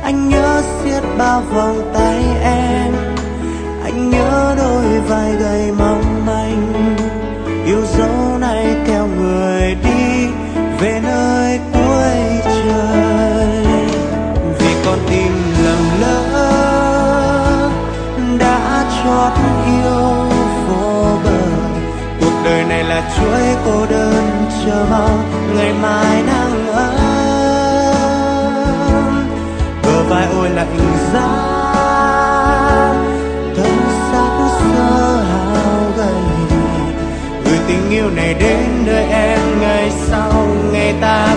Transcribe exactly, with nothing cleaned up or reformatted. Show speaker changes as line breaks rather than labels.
Anh nhớ siết bao vòng tay em, anh nhớ đôi vai gầy mong manh. Yêu dấu này theo người đi về nơi cuối trời. Vì con tim lầm lỡ đã chót yêu vô bờ. Cuộc đời này là chuỗi cô đơn chờ mong ngày mai nắng ấm. Bờ vai ôi lạnh giá, thân xác sơ hao gầy. Gửi tình yêu này đến đời em ngày sau ngày ta